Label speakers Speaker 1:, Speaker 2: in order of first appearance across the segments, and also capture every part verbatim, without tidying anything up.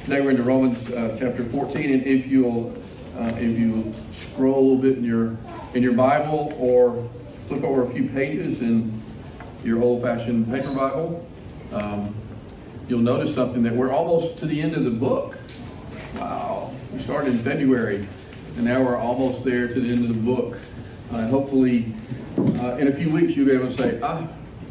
Speaker 1: Today we're into Romans uh, chapter fourteen, and if you'll uh, if you scroll a little bit in your in your Bible or flip over a few pages in your old-fashioned paper Bible, um, you'll notice something that we're almost to the end of the book. Wow, we started in February, and now we're almost there to the end of the book. Uh, hopefully, uh, in a few weeks you'll be able to say, ah.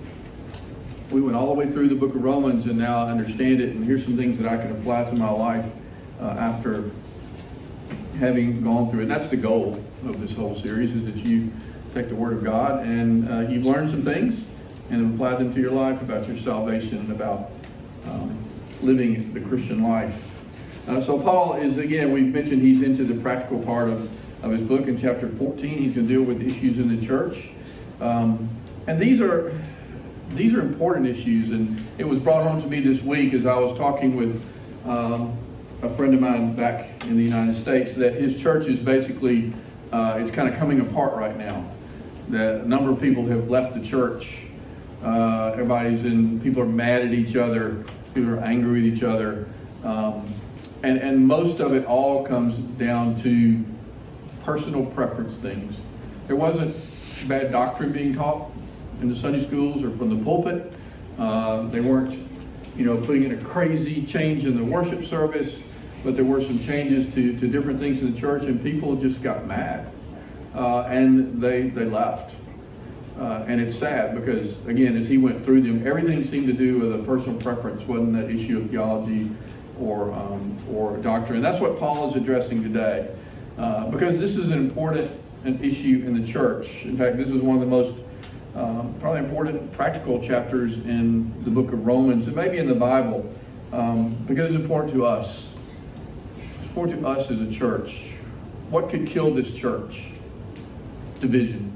Speaker 1: We went all the way through the book of Romans, and now I understand it, and here's some things that I can apply to my life uh, after having gone through it. And that's the goal of this whole series, is that you take the Word of God and uh, you've learned some things and apply them to your life about your salvation and about um, living the Christian life. Uh, so Paul is, again, we've mentioned he's into the practical part of, of his book in chapter fourteen. He's going to deal with issues in the church. Um, and these are... These are important issues, and it was brought home to me this week as I was talking with um, a friend of mine back in the United States, that his church is basically, uh, it's kind of coming apart right now. That a number of people have left the church. Uh, everybody's in, people are mad at each other, people are angry with each other, um, and, and most of it all comes down to personal preference things. There wasn't bad doctrine being taught in the Sunday schools or from the pulpit. Uh, they weren't, you know, putting in a crazy change in the worship service, but there were some changes to, to different things in the church, and people just got mad. Uh, and they, they left. Uh, and it's sad because, again, as he went through them, everything seemed to do with a personal preference. Wasn't that issue of theology or, um, or doctrine. And that's what Paul is addressing today. Uh, because this is an important an issue in the church. In fact, this is one of the most Um, probably important practical chapters in the book of Romans, and maybe in the Bible, um, because it's important to us. It's important to us as a church. What could kill this church? Division.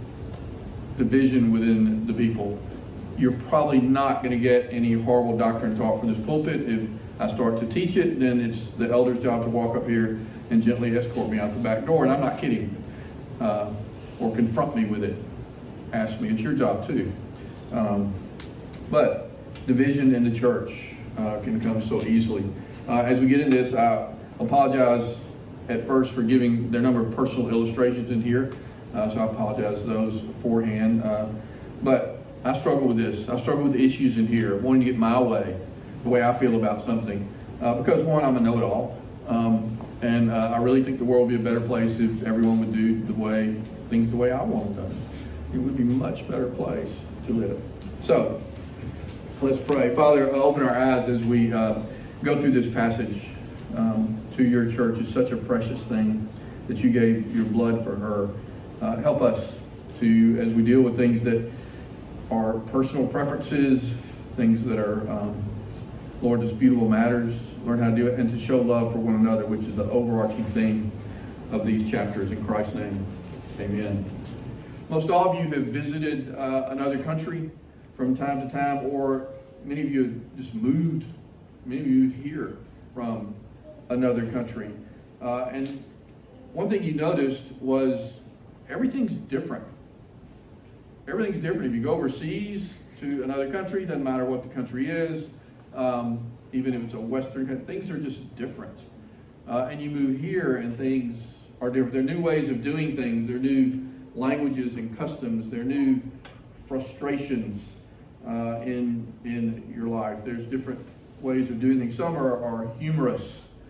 Speaker 1: Division within the people. You're probably not going to get any horrible doctrine taught from this pulpit. If I start to teach it, then it's the elder's job to walk up here and gently escort me out the back door, and I'm not kidding. Uh, or confront me with it. Ask me. It's your job too. Um, but division in the church uh, can come so easily. Uh, as we get into this, I apologize at first for giving their number of personal illustrations in here. Uh, so I apologize for those beforehand. Uh, but I struggle with this. I struggle with the issues in here, wanting to get my way, the way I feel about something. Uh, because one, I'm a know-it-all. Um, and uh, I really think the world would be a better place if everyone would do the way things the way I want them done. It would be a much better place to live. So, let's pray. Father, open our eyes as we uh, go through this passage um, to your church. It's such a precious thing that you gave your blood for her. Uh, help us to, as we deal with things that are personal preferences, things that are, um, Lord, disputable matters, learn how to do it, and to show love for one another, which is the overarching theme of these chapters. In Christ's name, amen. Most all of you have visited uh, another country from time to time, or many of you have just moved, many of you here from another country. Uh, and one thing you noticed was everything's different. Everything's different. If you go overseas to another country, doesn't matter what the country is, um, even if it's a Western country, things are just different. Uh, and you move here and things are different. There are new ways of doing things. There are new languages and customs. There are new frustrations uh, in in your life. There's different ways of doing things. Some are, are humorous.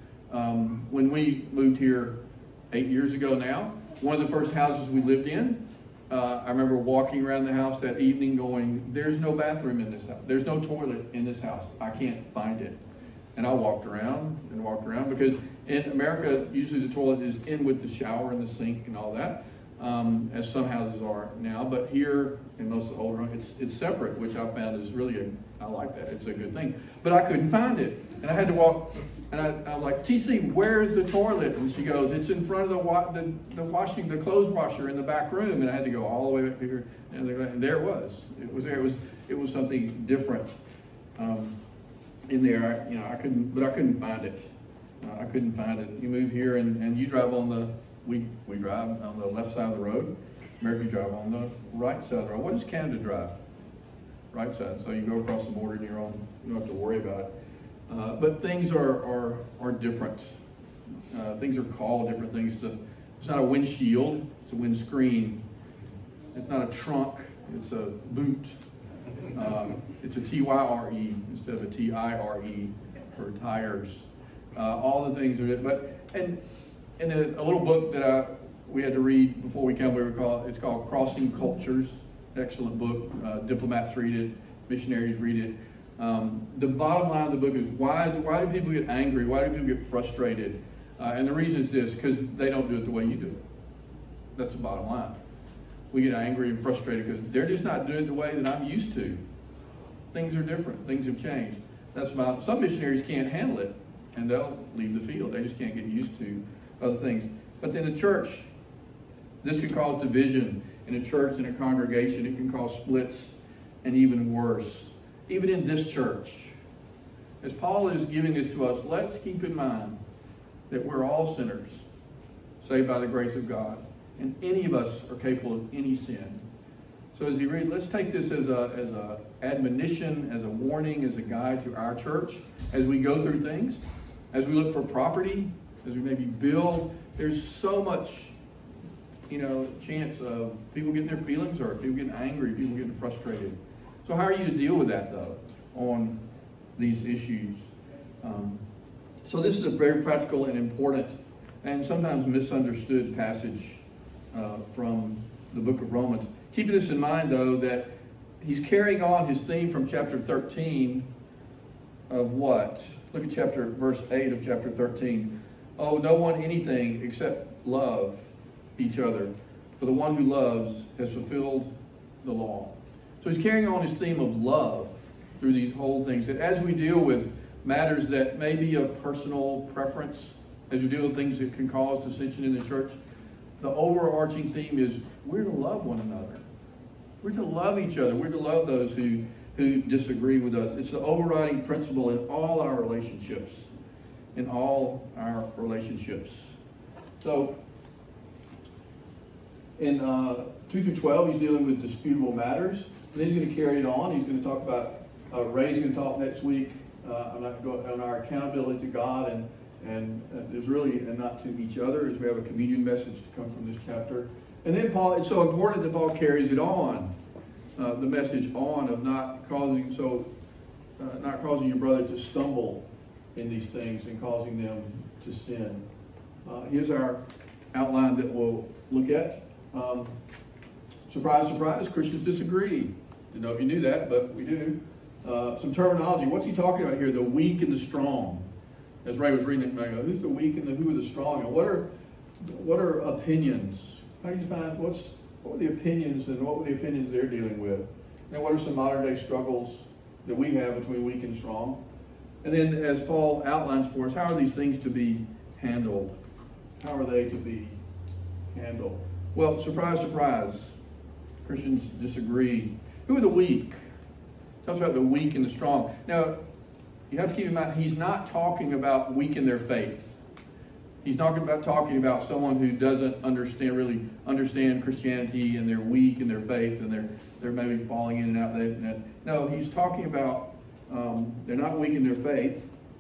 Speaker 1: Um, when we moved here eight years ago now, one of the first houses we lived in, uh, I remember walking around the house that evening going, there's no bathroom in this house. There's no toilet in this house. I can't find it. And I walked around and walked around because in America, usually the toilet is in with the shower and the sink and all that. Um, as some houses are now, but here in most of the older, it's it's separate, which I found is really a, I like that. It's a good thing. But I couldn't find it, and I had to walk. And I, I was like, T C, where's the toilet? And she goes, it's in front of the wa the, the washing, the clothes washer in the back room. And I had to go all the way up here, and there it was. It was there. It was it was something different um, in there. I, you know, I couldn't, but I couldn't find it. Uh, I couldn't find it. You move here, and and you drive on the. We, we drive on the left side of the road. America drive on the right side of the road. What does Canada drive? Right side. So you go across the border and you're on, you don't have to worry about it. Uh, but things are, are, are different. Uh, things are called different things. It's, a, it's not a windshield, it's a windscreen. It's not a trunk, it's a boot. Um, it's a T Y R E instead of a T I R E for tires. Uh, all the things are, but, and in a, a little book that I, we had to read before we came, we were called, it's called Crossing Cultures. Excellent book. Uh, diplomats read it, missionaries read it. Um, the bottom line of the book is why, why do people get angry? Why do people get frustrated? Uh, and the reason is this, because they don't do it the way you do it. That's the bottom line. We get angry and frustrated because they're just not doing it the way that I'm used to. Things are different. Things have changed. That's about, some missionaries can't handle it, and they'll leave the field. They just can't get used to other things. But in the church, this can cause division. In a church, in a congregation, it can cause splits, and even worse. Even in this church, as Paul is giving this to us, let's keep in mind that we're all sinners, saved by the grace of God, and any of us are capable of any sin. So as you read, let's take this as a as a admonition, as a warning, as a guide to our church as we go through things, as we look for property, as we maybe build. There's so much, you know, chance of people getting their feelings hurt, people getting angry, people getting frustrated. So how are you to deal with that, though, on these issues? Um, so this is a very practical and important and sometimes misunderstood passage uh, from the book of Romans. Keeping this in mind, though, that he's carrying on his theme from chapter thirteen of what? Look at chapter verse eight of chapter thirteen. Oh, no one anything except love each other, for the one who loves has fulfilled the law. So he's carrying on his theme of love through these whole things. That as we deal with matters that may be of personal preference, as we deal with things that can cause dissension in the church, the overarching theme is we're to love one another. We're to love each other. We're to love those who, who disagree with us. It's the overriding principle in all our relationships. In all our relationships. So, in uh, two through twelve, he's dealing with disputable matters. And then he's going to carry it on. He's going to talk about, uh, Ray's going to talk next week uh, on, our, on our accountability to God and, and uh, there's really, and not to each other, as we have a communion message to come from this chapter. And then Paul, it's so important that Paul carries it on, uh, the message on of not causing, so, uh, not causing your brother to stumble in these things and causing them to sin. Uh, here's our outline that we'll look at. Um, surprise, surprise, Christians disagree. Didn't know if you knew that, but we do. Uh, some terminology. What's he talking about here? The weak and the strong. As Ray was reading it, I go, who's the weak and the, who are the strong? And what are what are opinions? How do you find what's what are the opinions and what were the opinions they're dealing with? And what are some modern day struggles that we have between weak and strong? And then, as Paul outlines for us, how are these things to be handled? How are they to be handled? Well, surprise, surprise, Christians disagree. Who are the weak? Talks about the weak and the strong. Now, you have to keep in mind, he's not talking about weak in their faith. He's not about talking about someone who doesn't understand, really understand Christianity, and they're weak in their faith, and they're they're maybe falling in and out. There. No, he's talking about Um, they're not weak in their faith,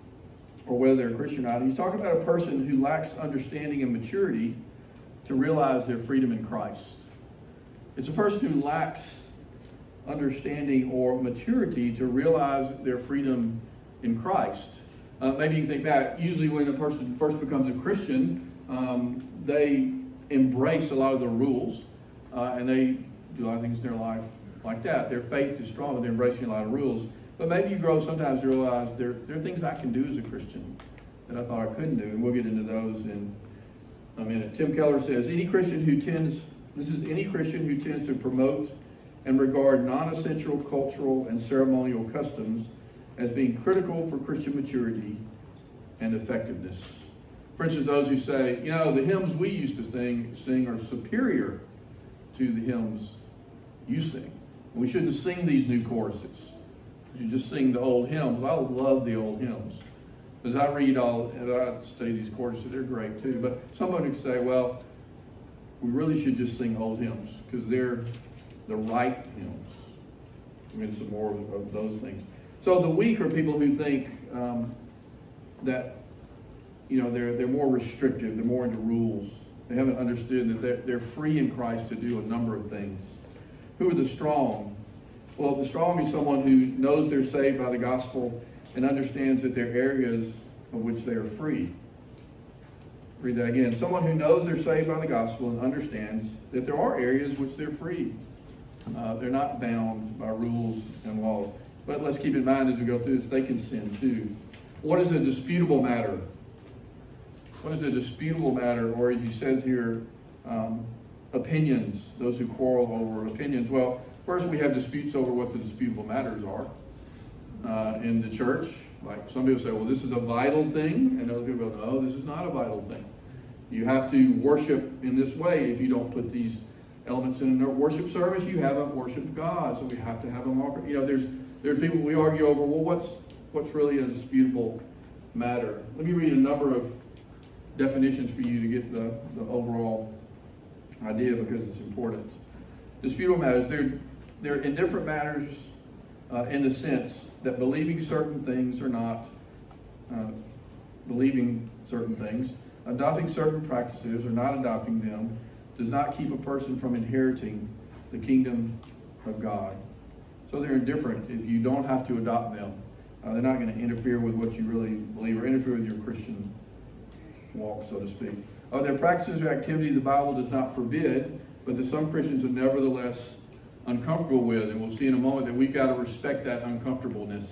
Speaker 1: or whether they're a Christian or not. He's talking about a person who lacks understanding and maturity to realize their freedom in Christ. It's a person who lacks understanding or maturity to realize their freedom in Christ. Uh, maybe you can think back, usually when a person first becomes a Christian, um, they embrace a lot of the rules, uh, and they do a lot of things in their life like that. Their faith is strong, but they're embracing a lot of rules. But maybe you grow sometimes to realize there, there are things I can do as a Christian that I thought I couldn't do. And we'll get into those in a minute. Tim Keller says, any Christian who tends, this is any Christian who tends to promote and regard non-essential cultural and ceremonial customs as being critical for Christian maturity and effectiveness. For instance, those who say, you know, the hymns we used to sing, sing are superior to the hymns you sing. We shouldn't sing these new choruses. You just sing the old hymns. I love the old hymns. As I read all, and I study these choruses, they're great too. But somebody could say, well, we really should just sing old hymns because they're the right hymns. I mean, some more of, of those things. So the weak are people who think um, that, you know, they're, they're more restrictive, they're more into rules. They haven't understood that they're, they're free in Christ to do a number of things. Who are the strong? Well, the strong is someone who knows they're saved by the gospel and understands that there are areas of which they are free. Read that again. Someone who knows they're saved by the gospel and understands that there are areas which they're free. Uh, they're not bound by rules and laws. But let's keep in mind as we go through this, they can sin too. What is a disputable matter? What is a disputable matter? Or as he says here, um, opinions, those who quarrel over opinions. Well, first we have disputes over what the disputable matters are uh, in the church. Like some people say, well, this is a vital thing, and other people go, no, this is not a vital thing. You have to worship in this way. If you don't put these elements in a worship service, you haven't worshiped God. So we have to have them offered. You know, there's there's people we argue over, well, what's what's really a disputable matter? Let me read a number of definitions for you to get the, the overall idea, because it's important. Disputable matters, they're, they're indifferent matters uh, in the sense that believing certain things or not uh, believing certain things, adopting certain practices or not adopting them, does not keep a person from inheriting the kingdom of God. So they're indifferent if you don't have to adopt them. Uh, they're not going to interfere with what you really believe or interfere with your Christian walk, so to speak. Are there practices or activities the Bible does not forbid, but that some Christians are nevertheless uncomfortable with? And we'll see in a moment that we've got to respect that uncomfortableness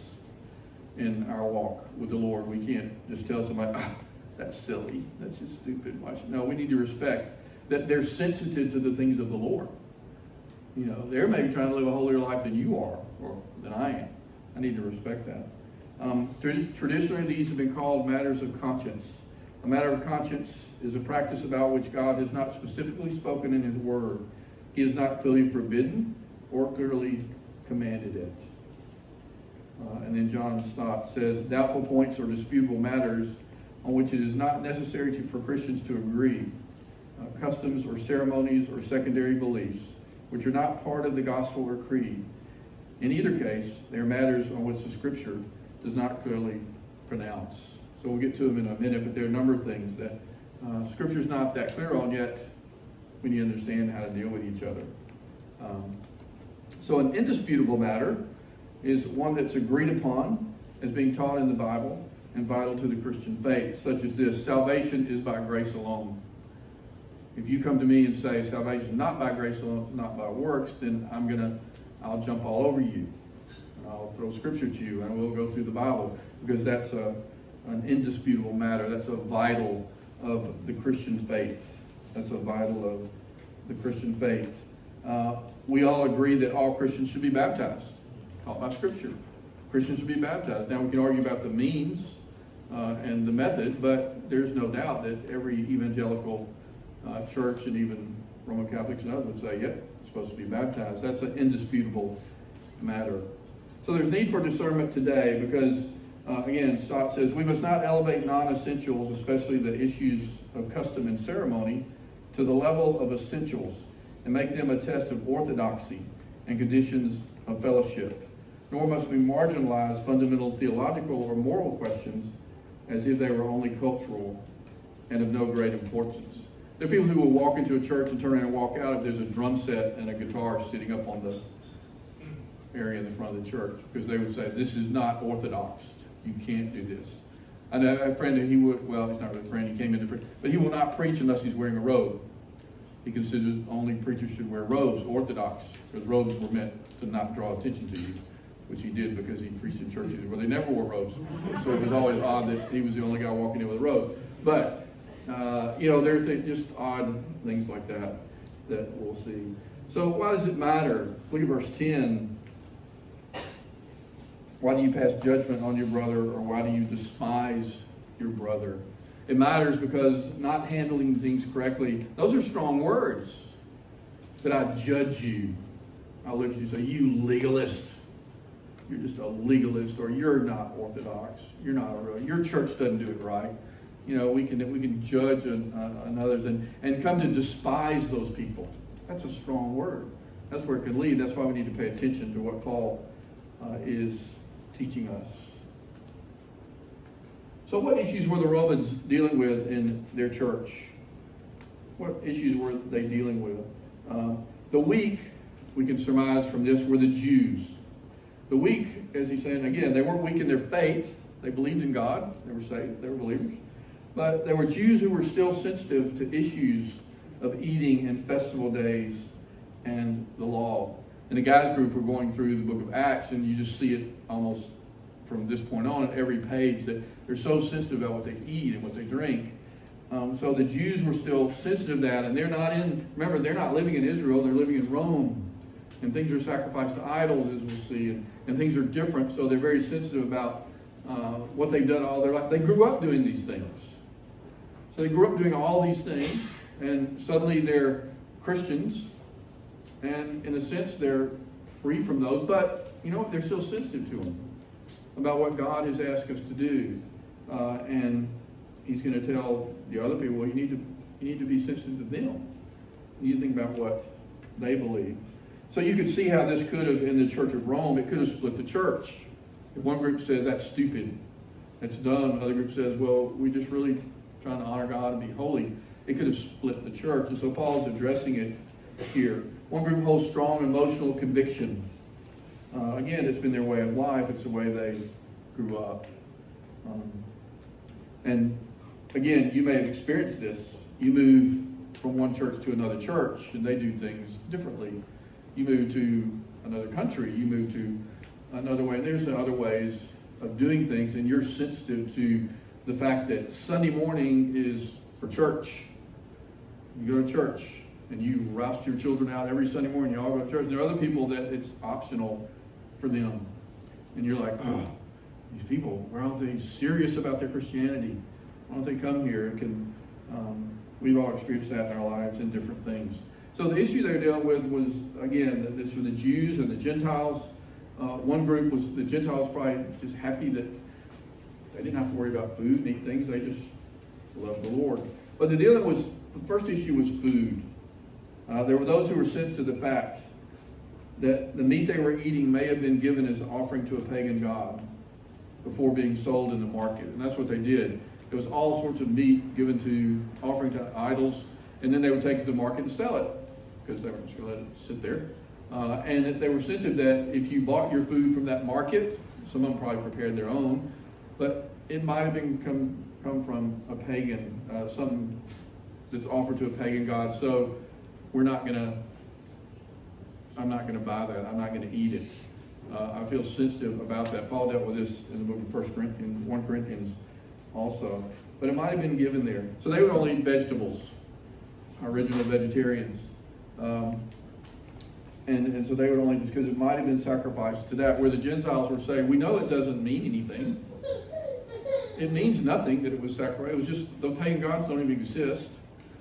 Speaker 1: in our walk with the Lord. We can't just tell somebody, ah, that's silly, that's just stupid. Watch. No, we need to respect that they're sensitive to the things of the Lord. You know, they're maybe trying to live a holier life than you are, or than I am. I need to respect that. Um, traditionally, these have been called matters of conscience. A matter of conscience is a practice about which God has not specifically spoken in his word. He has not clearly forbidden or clearly commanded it. Uh, and then John Stott says, doubtful points or disputable matters on which it is not necessary to, for Christians to agree. Uh, customs or ceremonies or secondary beliefs, which are not part of the gospel or creed. In either case, they are matters on which the scripture does not clearly pronounce. So we'll get to them in a minute, but there are a number of things that uh, scripture's not that clear on yet. We need to understand how to deal with each other. Um, so an indisputable matter is one that's agreed upon as being taught in the Bible and vital to the Christian faith, such as this: salvation is by grace alone. If you come to me and say salvation is not by grace alone, not by works, then I'm gonna, I'll jump all over you. I'll throw scripture to you, and we'll go through the Bible, because that's a an indisputable matter. That's a vital of the Christian faith. That's a vital of the Christian faith. Uh, we all agree that all Christians should be baptized, taught by Scripture. Christians should be baptized. Now we can argue about the means uh, and the method, but there's no doubt that every evangelical uh, church and even Roman Catholics and others would say, yep, you're supposed to be baptized. That's an indisputable matter. So there's need for discernment today, because Uh, again, Stott says, we must not elevate non-essentials, especially the issues of custom and ceremony, to the level of essentials and make them a test of orthodoxy and conditions of fellowship. Nor must we marginalize fundamental theological or moral questions as if they were only cultural and of no great importance. There are people who will walk into a church and turn around and walk out if there's a drum set and a guitar sitting up on the area in the front of the church, because they would say, this is not orthodox. You can't do this. I know a friend that he would, well, he's not really a friend, he came in to preach, but he will not preach unless he's wearing a robe. He considers only preachers should wear robes, orthodox, because robes were meant to not draw attention to you, which he did because he preached in churches where they never wore robes. So it was always odd that he was the only guy walking in with a robe. But, uh, you know, there are just odd things like that that we'll see. So why does it matter? Look at verse ten. Why do you pass judgment on your brother, or why do you despise your brother? It matters because not handling things correctly, those are strong words. That I judge you. I'll look at you and say, you legalist. You're just a legalist, or you're not orthodox. You're not a real, your church doesn't do it right. You know, we can we can judge on, uh, on others and, and come to despise those people. That's a strong word. That's where it can lead. That's why we need to pay attention to what Paul uh, is teaching us. So what issues were the Romans dealing with in their church? What issues were they dealing with? Uh, the weak, we can surmise from this, were the Jews. The weak, as he's saying, again, they weren't weak in their faith. They believed in God. They were saved. They were believers. But there were Jews who were still sensitive to issues of eating and festival days and the law. And the guys group were going through the book of Acts, and you just see it almost from this point on at every page that they're so sensitive about what they eat and what they drink. Um, so the Jews were still sensitive to that, and they're not in, remember, they're not living in Israel, they're living in Rome. And things are sacrificed to idols, as we'll see, and, and things are different, so they're very sensitive about uh, what they've done all their life. They grew up doing these things. So they grew up doing all these things, and suddenly they're Christians, and in a sense they're free from those, but you know what, they're still sensitive to them about what God has asked us to do. Uh, and he's going to tell the other people, well, you need to you need to be sensitive to them. You need to think about what they believe. So you can see how this could have, in the Church of Rome, it could have split the church. If one group says that's stupid, that's dumb, another group says, well, we just really trying to honor God and be holy, it could have split the church. And so Paul's addressing it here. One group holds strong emotional conviction. Uh, again, it's been their way of life. It's the way they grew up. Um, and again, you may have experienced this. You move from one church to another church, and they do things differently. You move to another country. You move to another way. And there's other ways of doing things, and you're sensitive to the fact that Sunday morning is for church. You go to church, and you roust your children out every Sunday morning. You all go to church. And there are other people that it's optional for them. And you're like, oh, these people, why aren't they serious about their Christianity? Why don't they come here? And can, um, we've all experienced that in our lives in different things. So the issue they were dealing with was, again, that this were the Jews and the Gentiles. Uh, one group was the Gentiles probably just happy that they didn't have to worry about food and eat things. They just loved the Lord. But the dealing was, the first issue was food. Uh, there were those who were sent to the fact that the meat they were eating may have been given as an offering to a pagan god before being sold in the market. And that's what they did. There was all sorts of meat given to offering to idols, and then they would take it to the market and sell it because they were just going to let it sit there. Uh, and that they were sensitive that if you bought your food from that market, some of them probably prepared their own, but it might have been come, come from a pagan, uh, something that's offered to a pagan god. So we're not going to, I'm not going to buy that. I'm not going to eat it. Uh, I feel sensitive about that. Paul dealt with this in the book of First Corinthians, First Corinthians also. But it might have been given there. So they would only eat vegetables, original vegetarians. Um, and, and so they would only, because it might have been sacrificed to that, where the Gentiles were saying, we know it doesn't mean anything. It means nothing that it was sacrificed. It was just, the pagan gods don't even exist.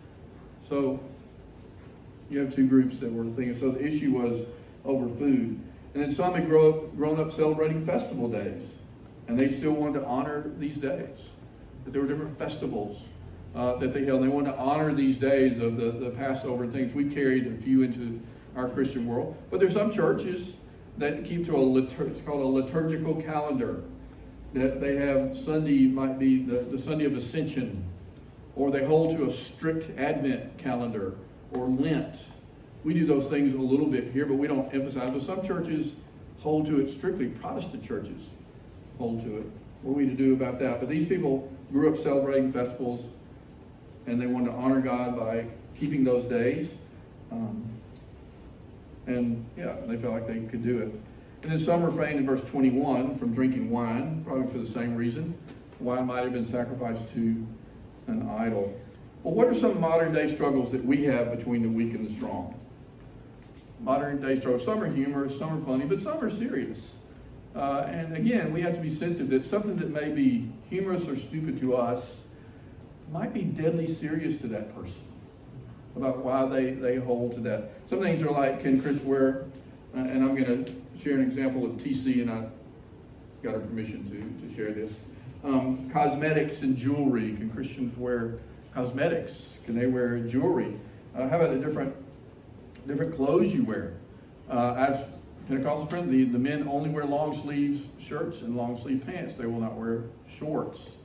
Speaker 1: So you have two groups that were thinking. So the issue was over food. And then some had grown up, grown up celebrating festival days. And they still wanted to honor these days. That there were different festivals uh, that they held. They wanted to honor these days of the, the Passover and things. We carried a few into our Christian world. But there's some churches that keep to a litur- it's called a liturgical calendar. That they have Sunday might be the, the Sunday of Ascension. Or they hold to a strict Advent calendar or Lent. We do those things a little bit here, but we don't emphasize. But some churches hold to it strictly. Protestant churches hold to it. What are we to do about that? But these people grew up celebrating festivals, and they wanted to honor God by keeping those days. Um, and yeah, they felt like they could do it. And then some refrained in verse twenty-one from drinking wine, probably for the same reason. Wine might have been sacrificed to an idol. Well, what are some modern day struggles that we have between the weak and the strong? Modern day struggles. Some are humorous, some are funny, but some are serious. Uh, and again, we have to be sensitive that something that may be humorous or stupid to us might be deadly serious to that person about why they, they hold to that. Some things are like, can Chris wear, uh, and I'm going to share an example of T C, and I got her permission to, to share this. Um, cosmetics and jewelry. Can Christians wear cosmetics? Can they wear jewelry? Uh, how about the different different clothes you wear? Uh, I've Pentecostal friends, the, the men only wear long sleeves shirts and long sleeve pants. They will not wear shorts.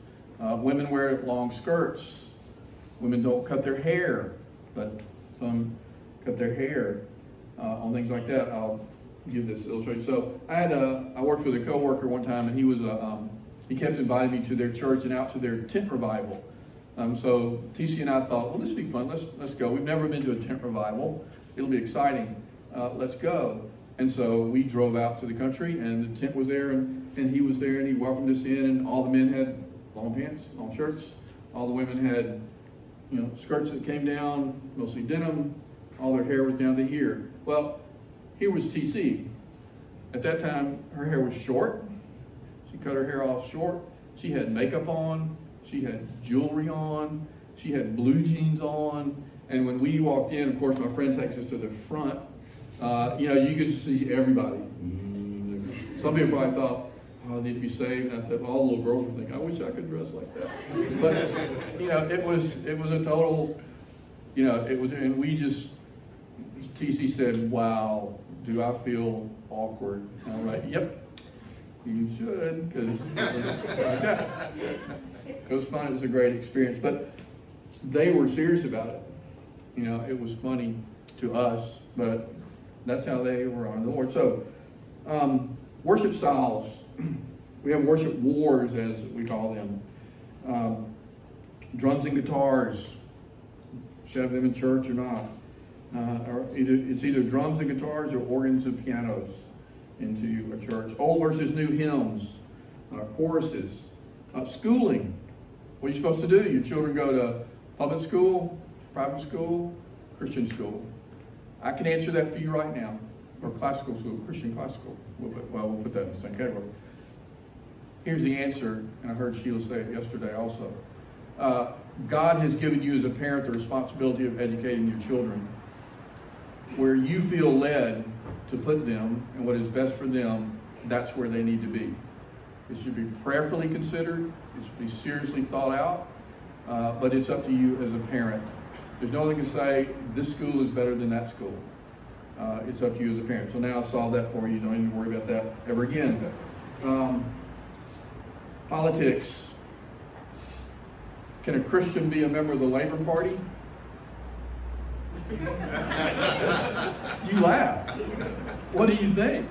Speaker 1: Uh, women wear long skirts. Women don't cut their hair, but some cut their hair uh, on things like that. I'll give this illustration. So I had a, I worked with a coworker one time, and he was a, um, he kept inviting me to their church and out to their tent revival. Um, so T C and I thought, well, this will be fun. Let's let's go. We've never been to a tent revival. It'll be exciting. Uh, let's go. And so we drove out to the country, and the tent was there, and, and he was there, and he welcomed us in, and all the men had long pants, long shirts. All the women had, you know, skirts that came down, mostly denim. All their hair was down to here. Well, here was T C. At that time, her hair was short. She cut her hair off short. She had makeup on. She had jewelry on. She had blue jeans on. And when we walked in, of course, my friend takes us to the front. Uh, you know, you could see everybody. Some people probably thought, oh, I need to be saved. And I thought, all the little girls were thinking, I wish I could dress like that. But, you know, it was it was a total, you know, it was, and we just, T C said, wow, do I feel awkward? And I'm like, yep, you should, because it was fun. It was a great experience. But they were serious about it. You know, it was funny to us, but that's how they were on the Lord. So, um, worship styles. We have worship wars, as we call them. Um, drums and guitars. Should have them in church or not. Uh, or either, it's either drums and guitars or organs and pianos into a church. Old versus new hymns, uh, choruses. Uh, schooling. What are you supposed to do? Your children go to public school, private school, Christian school. I can answer that for you right now. Or classical school, Christian classical. Well, we'll put that in the same category. Here's the answer, and I heard Sheila say it yesterday also. Uh, God has given you as a parent the responsibility of educating your children. Where you feel led to put them and what is best for them, that's where they need to be. It should be prayerfully considered. It should be seriously thought out. Uh, but it's up to you as a parent. There's no one that can say, this school is better than that school. Uh, it's up to you as a parent. So now I'll solve that for you. You don't need to worry about that ever again. Um, politics. Can a Christian be a member of the Labor Party? You laugh. What do you think?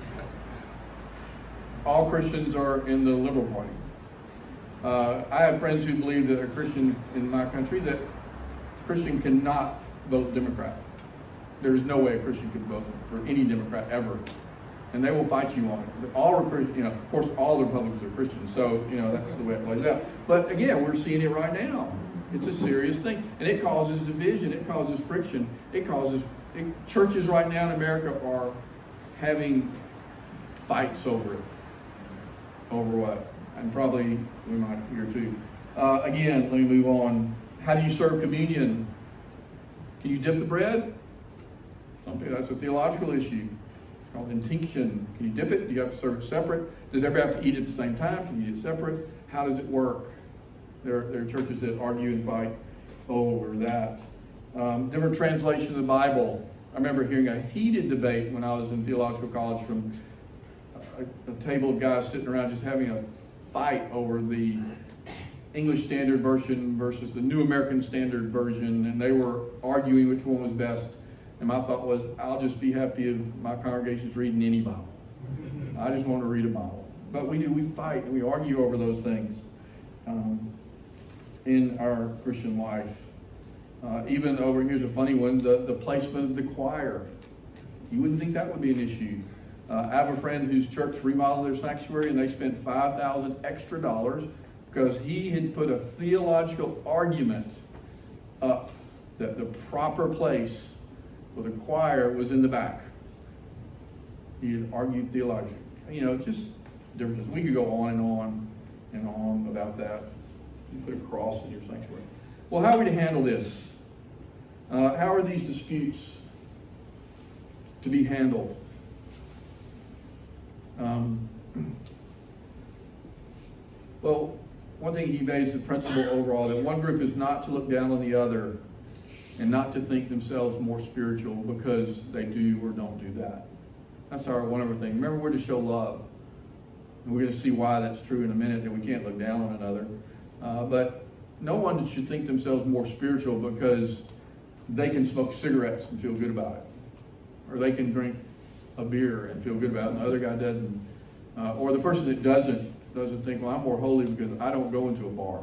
Speaker 1: All Christians are in the Liberal Party. Uh, I have friends who believe that a Christian in my country, that a Christian cannot vote Democrat. There is no way a Christian could vote for any Democrat ever. And they will fight you on it. All are, you know, of course, all the Republicans are Christians, so, you know, that's the way it plays out. But again, we're seeing it right now. It's a serious thing. And it causes division. It causes friction. It causes, it, churches right now in America are having fights over it. Over what? And probably we might here too. Uh, again, let me move on. How do you serve communion? Can you dip the bread? Some people, that's a theological issue. It's called intinction. Can you dip it? Do you have to serve it separate? Does everybody have to eat at the same time? Can you eat it separate? How does it work? There, there are churches that argue and fight over that. Um, different translation of the Bible. I remember hearing a heated debate when I was in theological college from a, a table of guys sitting around just having a fight over the English Standard Version versus the New American Standard Version, and they were arguing which one was best. And my thought was, I'll just be happy if my congregation's reading any Bible. I just want to read a Bible. But we do, we fight and we argue over those things um, in our Christian life. Uh, even over, here's a funny one, the, the placement of the choir. You wouldn't think that would be an issue. Uh, I have a friend whose church remodeled their sanctuary and they spent five thousand dollars extra dollars because he had put a theological argument up that the proper place for the choir was in the back. He had argued theologically. You know, just differences. We could go on and on and on about that. You put a cross in your sanctuary. Well, how are we to handle this? Uh, how are these disputes to be handled? Um, well, one thing he made is the principle overall that one group is not to look down on the other and not to think themselves more spiritual because they do or don't do that. That's our one other thing. Remember, we're to show love. And we're going to see why that's true in a minute, that we can't look down on another. Uh, but no one should think themselves more spiritual because they can smoke cigarettes and feel good about it. Or they can drink a beer and feel good about it and the other guy doesn't. Uh, or the person that doesn't doesn't think, well, I'm more holy because I don't go into a bar.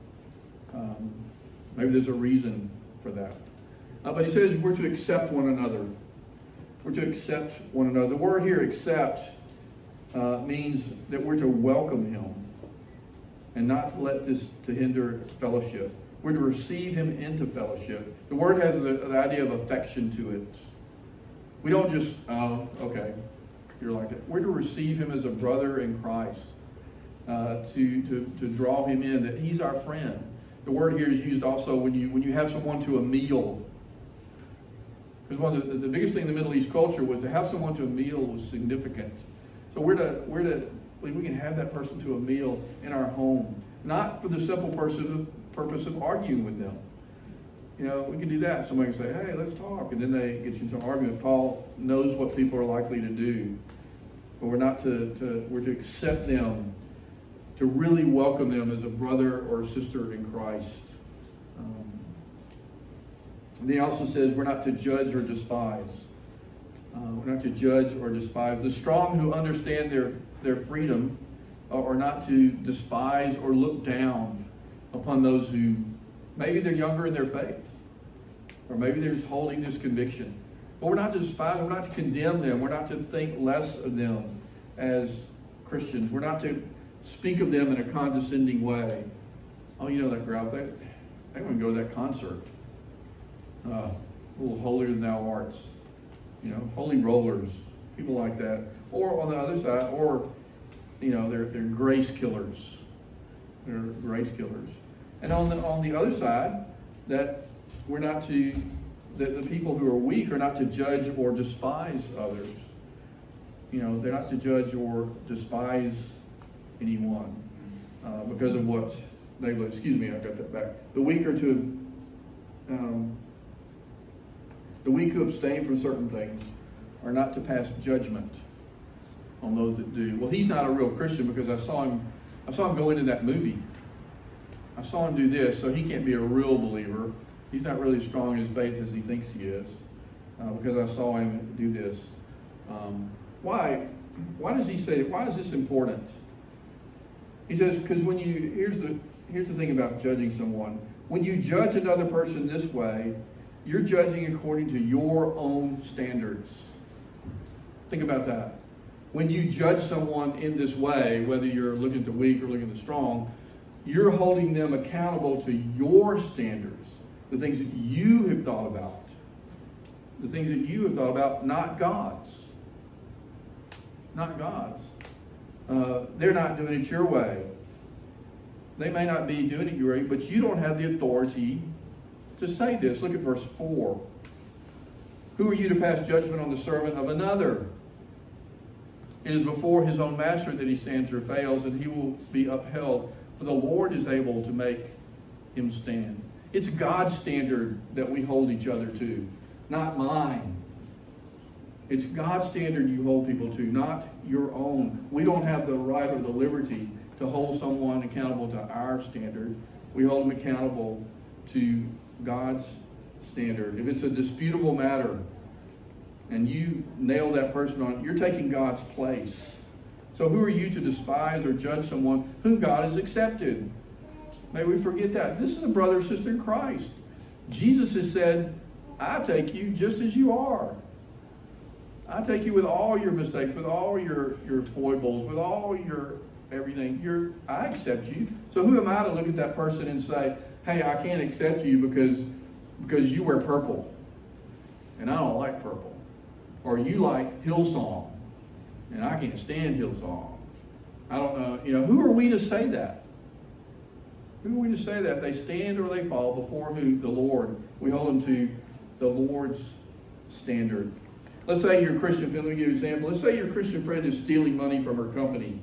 Speaker 1: Um, maybe there's a reason for that. Uh, but he says we're to accept one another. We're to accept one another. The word here, accept, uh, means that we're to welcome him and not to let this to hinder fellowship. We're to receive him into fellowship. The word has the, the idea of affection to it. We don't just, oh, okay, you're like that. We're to receive him as a brother in Christ, uh, to, to, to draw him in, that he's our friend. The word here is used also when you when you have someone to a meal. Because one of the, the biggest thing in the Middle East culture was to have someone to a meal was significant. So we're to, we're to, we can have that person to a meal in our home, not for the simple person, purpose of arguing with them. You know, we can do that. Somebody can say, hey, let's talk. And then they get you into an argument. Paul knows what people are likely to do. But we're not to, to we're to accept them, to really welcome them as a brother or a sister in Christ. Um, and he also says we're not to judge or despise. Uh, we're not to judge or despise. The strong who understand their, their freedom are not to despise or look down upon those who maybe they're younger in their faith. Or maybe they're just holding this conviction. But we're not to despise, we're not to condemn them. We're not to think less of them as Christians. We're not to speak of them in a condescending way. Oh, you know that crowd, they, they wouldn't go to that concert. Uh, a little holier than thou art. You know, holy rollers, people like that. Or on the other side, or, you know, they're, they're grace killers. They're grace killers. And on the, on the other side, that we're not to, that the people who are weak are not to judge or despise others. You know, they're not to judge or despise anyone uh, because of what they, excuse me, I got that back. The weak are to, um, the weak who abstain from certain things are not to pass judgment on those that do. Well, he's not a real Christian because I saw him, I saw him go into that movie. I saw him do this, so he can't be a real believer. He's not really as strong in his faith as he thinks he is, uh, because I saw him do this. Um, why? Why does he say? Why is this important? He says, because when you here's the here's the thing about judging someone. When you judge another person this way, you're judging according to your own standards. Think about that. When you judge someone in this way, whether you're looking at the weak or looking at the strong, you're holding them accountable to your standards, the things that you have thought about, the things that you have thought about, not God's. Not God's. Uh, they're not doing it your way. They may not be doing it your way, but you don't have the authority to say this. Look at verse four. Who are you to pass judgment on the servant of another? It is before his own master that he stands or fails, and he will be upheld. For the Lord is able to make him stand. It's God's standard that we hold each other to, not mine. It's God's standard you hold people to, not your own. We don't have the right or the liberty to hold someone accountable to our standard. We hold them accountable to God's standard. If it's a disputable matter and you nail that person on, you're taking God's place. So who are you to despise or judge someone whom God has accepted? May we forget that. This is a brother or sister in Christ. Jesus has said, I take you just as you are. I take you with all your mistakes, with all your, your foibles, with all your everything. You're, I accept you. So who am I to look at that person and say, hey, I can't accept you because, because you wear purple and I don't like purple. Or you like Hillsong and I can't stand Hillsong. I don't know. You know, who are we to say that? Who are we to say that? They stand or they fall before who? The Lord. We hold them to the Lord's standard. Let's say your Christian friend, let me give you an example. Let's say your Christian friend is stealing money from her company.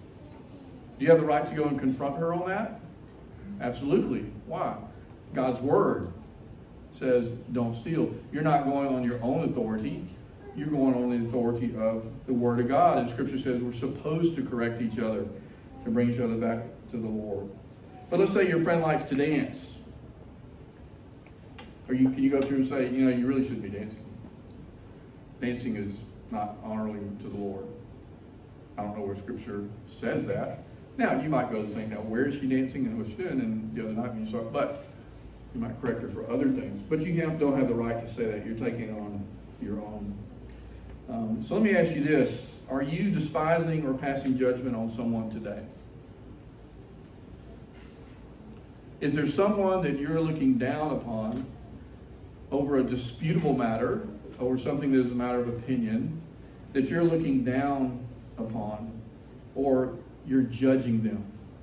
Speaker 1: Do you have the right to go and confront her on that? Absolutely. Why? God's word says don't steal. You're not going on your own authority. You're going on the authority of the word of God. And Scripture says we're supposed to correct each other, to bring each other back to the Lord. But let's say your friend likes to dance. Or you, can you go through and say, you know, you really shouldn't be dancing. Dancing is not honorable to the Lord. I don't know where Scripture says that. Now, you might go to think, now, where is she dancing and what's she doing? And the other night when you saw it, but you might correct her for other things. But you have, don't have the right to say that. You're taking it on your own. Um, so let me ask you this. Are you despising or passing judgment on someone today? Is there someone that you're looking down upon over a disputable matter, over something that is a matter of opinion, that you're looking down upon, or you're judging them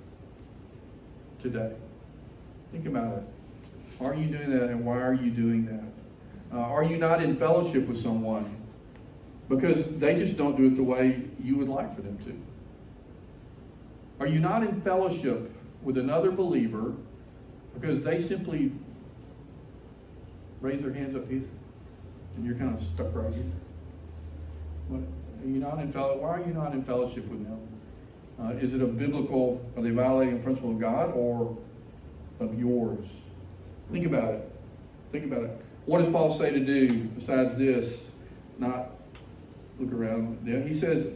Speaker 1: today? Think about it. Are you doing that, and why are you doing that? Uh, are you not in fellowship with someone because they just don't do it the way you would like for them to? Are you not in fellowship with another believer because they simply raise their hands up here and you're kind of stuck right here? What, are you not in fellowship? Why are you not in fellowship with them? Uh, is it a biblical, are they violating a principle of God or of yours? Think about it. Think about it. What does Paul say to do besides this? Not look around them. He says,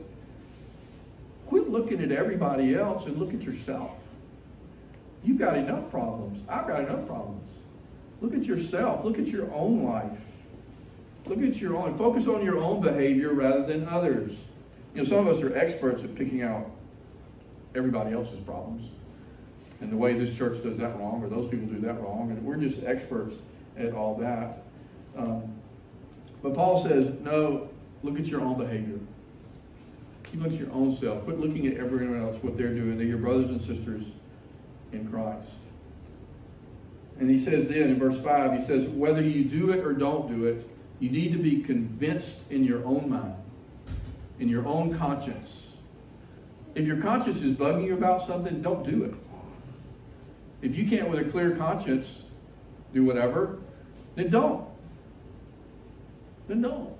Speaker 1: quit looking at everybody else and look at yourself. You've got enough problems. I've got enough problems. Look at yourself. Look at your own life. Look at your own. Focus on your own behavior rather than others. You know, some of us are experts at picking out everybody else's problems and the way this church does that wrong, or those people do that wrong, and we're just experts at all that. Um, but Paul says, no, look at your own behavior. Keep looking at your own self. Quit looking at everyone else, what they're doing. They're your brothers and sisters in Christ. And he says then in verse five, he says, whether you do it or don't do it, you need to be convinced in your own mind, in your own conscience. If your conscience is bugging you about something, don't do it. If you can't with a clear conscience do whatever, then don't. Then don't.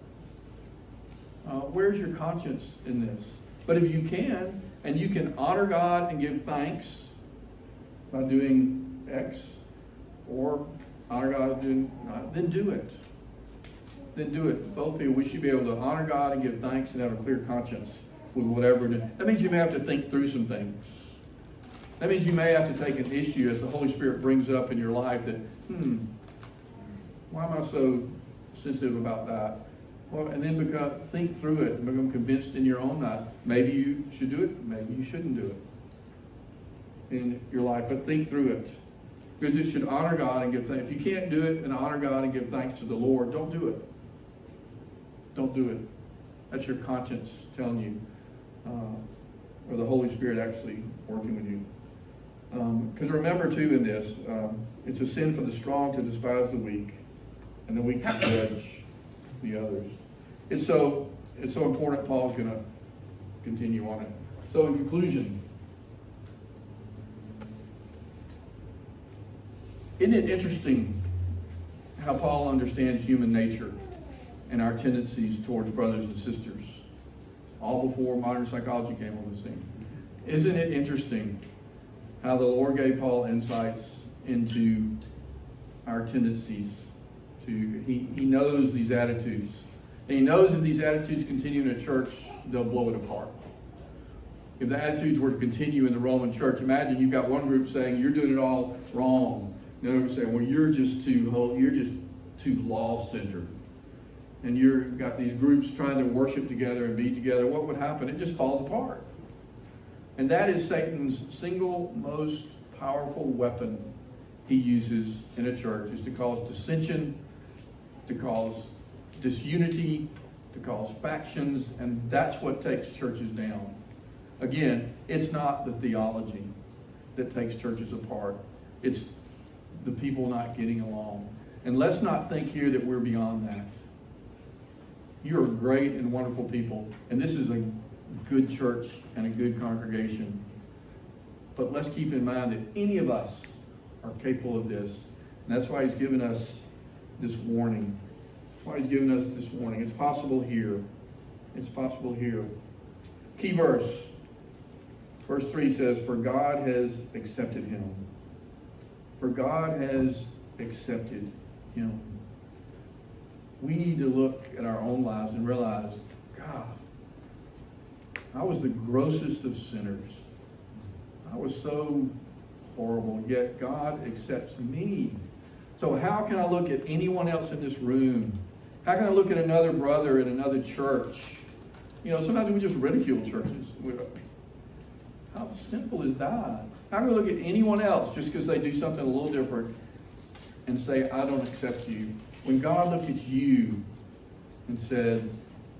Speaker 1: Uh, where's your conscience in this? But if you can, and you can honor God and give thanks by doing X, or honor God and doing not, then do it. Then do it. Both people, we should be able to honor God and give thanks and have a clear conscience with whatever it is. That means you may have to think through some things. That means you may have to take an issue as the Holy Spirit brings up in your life that, hmm, why am I so sensitive about that? Well, and then become, think through it and become convinced in your own mind. Maybe you should do it, maybe you shouldn't do it in your life, but think through it. Because it should honor God and give thanks. If you can't do it and honor God and give thanks to the Lord, don't do it. Don't do it. That's your conscience telling you, uh, or the Holy Spirit actually working with you. Because um, remember too in this, um, it's a sin for the strong to despise the weak, and the weak to judge the others. It's so it's so important. Paul's going to continue on it. So in conclusion, isn't it interesting how Paul understands human nature and our tendencies towards brothers and sisters, all before modern psychology came on the scene? Isn't it interesting how the Lord gave Paul insights into our tendencies to, he, he knows these attitudes. And he knows if these attitudes continue in a church, they'll blow it apart. If the attitudes were to continue in the Roman church, imagine you've got one group saying you're doing it all wrong. The other group saying, well, you're just too you're just too law-centered. And you've got these groups trying to worship together and be together. What would happen? It just falls apart. And that is Satan's single most powerful weapon he uses in a church, is to cause dissension, to cause disunity, to cause factions, and that's what takes churches down. Again, it's not the theology that takes churches apart. It's the people not getting along. And let's not think here that we're beyond that. You're great and wonderful people, and this is a good church and a good congregation. But let's keep in mind that any of us are capable of this. And that's why he's given us this warning. That's why he's given us this warning. It's possible here. It's possible here. Key verse. Verse three says, for God has accepted him. For God has accepted him. We need to look at our own lives and realize, God, I was the grossest of sinners. I was so horrible, yet God accepts me. So how can I look at anyone else in this room? How can I look at another brother in another church? You know, sometimes we just ridicule churches. We're, how simple is that? How can I look at anyone else just because they do something a little different and say, I don't accept you? When God looked at you and said,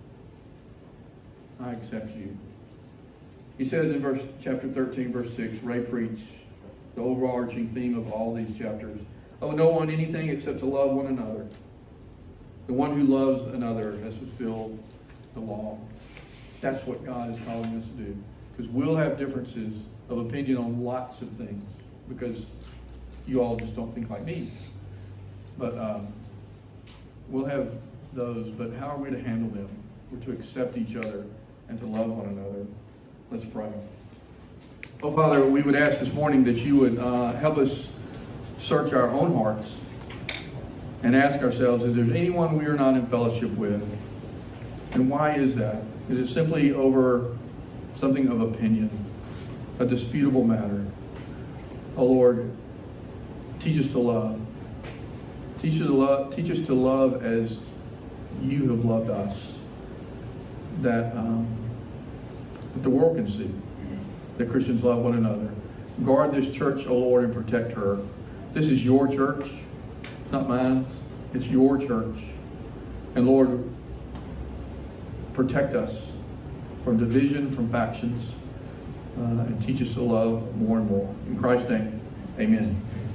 Speaker 1: I accept you. He says in verse chapter thirteen, verse six, Ray preached the overarching theme of all these chapters. Oh, no one anything except to love one another. The one who loves another has fulfilled the law. That's what God is calling us to do. Because we'll have differences of opinion on lots of things. Because you all just don't think like me. But um, we'll have those. But how are we to handle them? We're to accept each other and to love one another. Let's pray. Oh, Father, we would ask this morning that you would uh, help us search our own hearts and ask ourselves if there's anyone we are not in fellowship with. And why is that? Is it simply over something of opinion, a disputable matter? Oh Lord, teach us to love. Teach us to love, teach us to love as you have loved us. That, um, that the world can see that Christians love one another. Guard this church, O Lord, and protect her. This is your church, not mine. It's your church. And Lord, protect us from division, from factions, uh, and teach us to love more and more. In Christ's name, amen.